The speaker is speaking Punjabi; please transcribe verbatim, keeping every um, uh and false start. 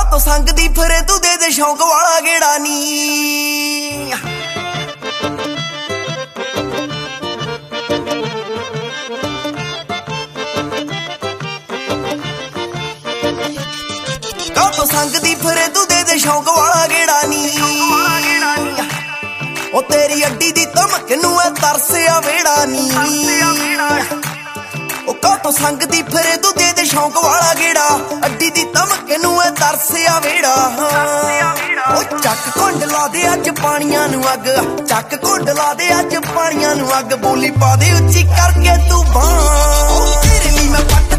ਕਾਤੋਂ ਸੰਗਦੀ ਫਿਰੇ ਤੂੰ ਦੇ ਦੇ ਸ਼ੌਂਕ ਵਾਲਾ ਗੇੜਾ ਨੀ ਕਾਤੋਂ ਸੰਗਦੀ ਫਿਰੇ ਤੂੰ ਦੇ ਦੇ ਸ਼ੌਂਕ ਵਾਲਾ ਗੇੜਾ ਨੀ ਉਹ ਤੇਰੀ ਅੱਡੀ ਦੀ ਧਮਕ ਨੂੰ ਐ ਤਰਸਿਆ ਵੇੜਾ ਨੀ ਉਹ ਕਾਤੋਂ ਸੰਗਦੀ ਫਿਰੇ ਤੂੰ ਦੇ ਦੇ ਸ਼ੌਂਕ ਵਾਲਾ ਗੇੜਾ ਅੱਡੀ ਦੀ ਧਮਕ ਨੂੰ ਐ ਤਰਸਿਆ ਵੇੜਾ ਉਹ ਚੱਕ ਕੁੰਡ ਲਾ ਦੇ ਅੱਜ ਪਾਣੀਆਂ ਨੂੰ ਅੱਗ ਚੱਕ ਕੁੰਡ ਲਾ ਦੇ ਅੱਜ ਪਾਣੀਆਂ ਨੂੰ ਅੱਗ ਬੋਲੀ ਪਾ ਦੇ ਉੱਚੀ ਕਰਕੇ ਤੂੰ ਬਾਂਹ ਤੇਰੇ ਲਈ ਮੈਂ ਪੱਟ